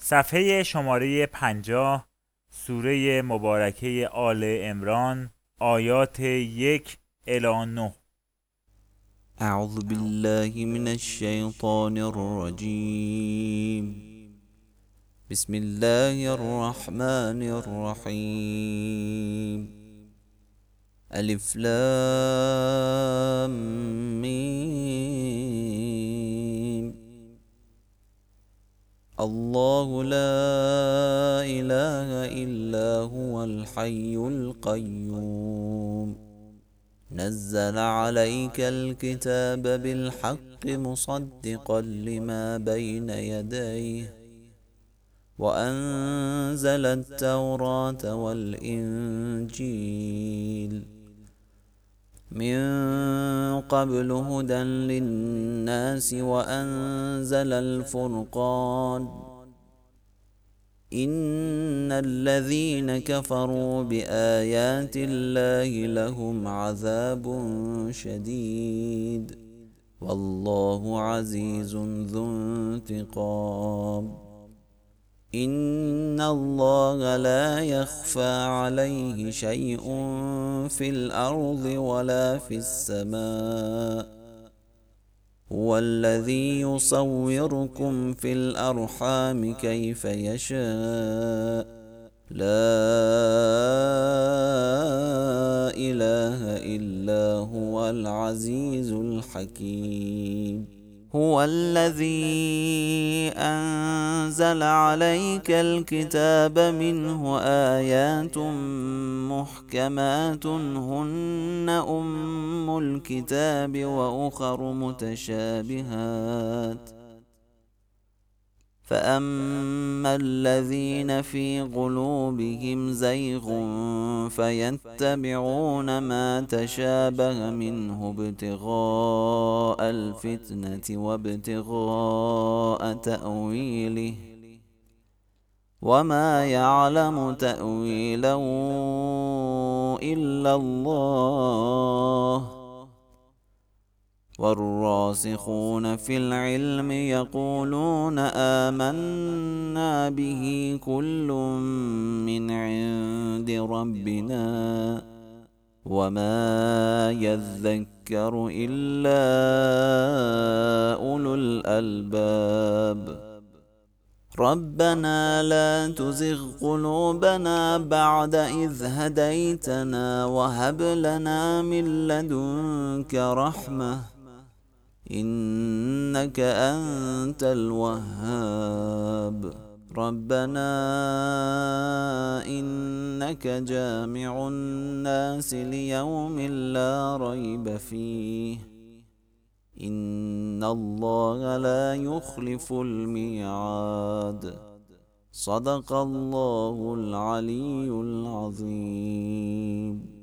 صفحه شماره 50 سوره مبارکه آل عمران آیات 1 الی 9. اعوذ بالله من الشیطان الرجیم. بسم الله الرحمن الرحیم. الف لام میم. الله لا اله الا هو الحي القيوم نزل عليك الكتاب بالحق مصدقا لما بين يديه وأنزل التوراة والإنجيل من قبل هدى للناس وأنزل الفرقان إن الذين كفروا بآيات الله لهم عذاب شديد والله عزيز ذو انتقام. إن الله لا يخفى عليه شيء في الأرض ولا في السماء هو الذي يصوركم في الأرحام كيف يشاء لا إله إلا هو العزيز الحكيم. هو الذي أنزل عليك الكتاب منه آيات محكمات هن أم الكتاب وأخر متشابهات فأما الذين في قلوبهم زيغ فيتبعون ما تشابه منه ابتغاء الفتنة وابتغاء تأويله وما يعلم تأويله إلا الله والراسخون في العلم يقولون آمنا به كل من عند ربنا وما يذكر إلا أولو الألباب. ربنا لا تزغ قلوبنا بعد إذ هديتنا وهب لنا من لدنك رحمة إنك أنت الوهاب. ربنا إنك جامع الناس ليوم لا ريب فيه إن الله لا يخلف الميعاد. صدق الله العلي العظيم.